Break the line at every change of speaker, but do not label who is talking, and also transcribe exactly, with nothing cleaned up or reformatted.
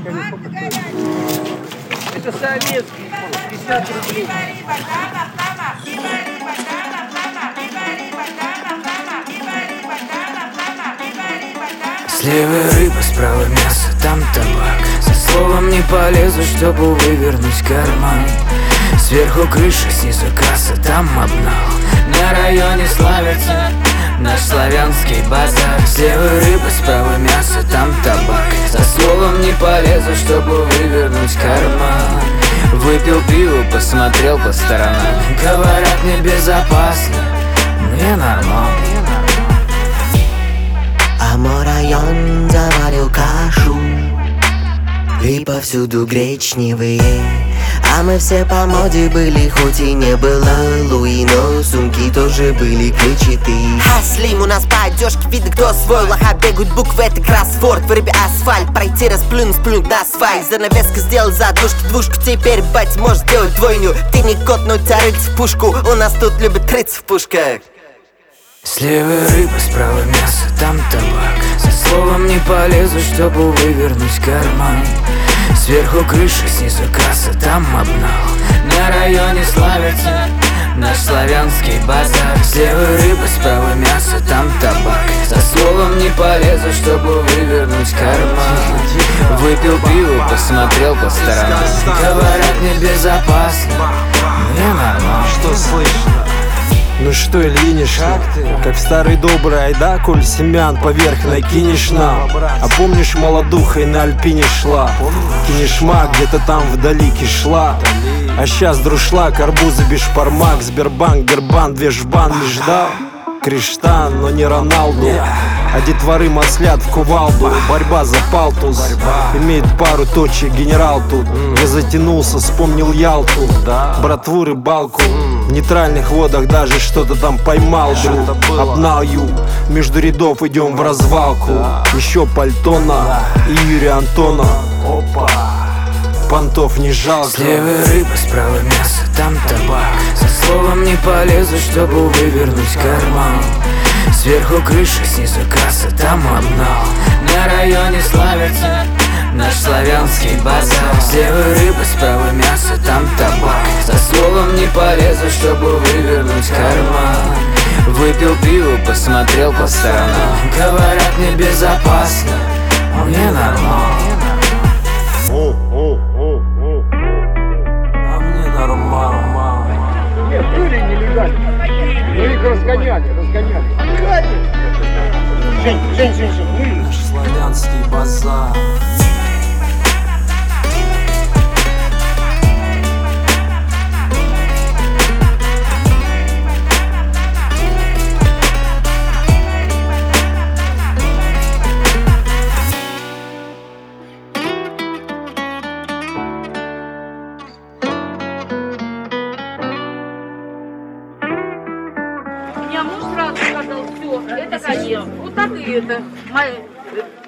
Это советский, пятьдесят рублей.
Слева рыба, справа мясо, там табак. За словом не полезу, чтобы вывернуть карман. Сверху крыша, снизу касса, там обнал. На районе славится наш славянский базар. Слева рыба, справа мясо, там табак. За словом не полезу, чтобы вывернуть карман. Выпил пиво, посмотрел по сторонам. Говорят, небезопасно, мне нормально.
А мой район заварил кашу, и повсюду гречневые. А мы все по моде были, хоть и не было Луи, но сумки тоже были клетчатые. Хаслим, у нас по одежке видно, кто свой. Лоха бегают буквы, это кроссворд. В рыбе асфальт, пройти расплюнуть, сплюнуть на асфальт. Занавеска сделал задушки, двушку. Теперь, бать, можешь сделать двойню. Ты не кот, но у тебя рыльца в пушку. У нас тут любят рыться в пушках.
Слева рыба, справа мясо, там табак. За словом не полезу, чтобы вывернуть карман. Сверху крыша, снизу касса, там обнал. На районе славится наш славянский базар. Слева рыба, справа мясо, там табак. За словом не полезу, чтобы вывернуть карман. Выпил пиво, посмотрел по сторонам. Говорят, небезопасно, мне нормально.
Что слышно? Ну что, Ильиниш, как в старый добрый айда, коль семян поверх накинешь нам. А помнишь, молодухой на Альпине шла? Кинешма где-то там вдали кишла. А щас друшлак, арбузы бешпармак. Сбербанк, Гербан, две жбан междал. Криштан, но не Роналду. А детворы маслят в кувалду. Борьба за палтус. Имеет пару точек генерал тут. Я затянулся, вспомнил Ялту. Братву, рыбалку. В нейтральных водах даже что-то там поймал, друг. Обнаю, между рядов идем в развалку. Еще Пальтона и Юрия Антона. Опа, понтов не жалко.
Слева рыба, справа мясо, там табак. За словом не полезу, чтобы вывернуть карман. Сверху крыша, снизу касса, там обнал. На районе славится наш славянский базар. Слева рыба, справа мясо, там табак. За словом не полезу, чтобы вывернуть карман. Выпил пиво, посмотрел по сторонам. Говорят, небезопасно, мне нормально.
А мне нормально.
Нет, были нелегальные. Но их разгоняли, разгоняли. Жень, Жень, Жень, Жень,
Наш славянский базар.
У меня муж сразу сказал, все, это конец. Вот так и это. Моя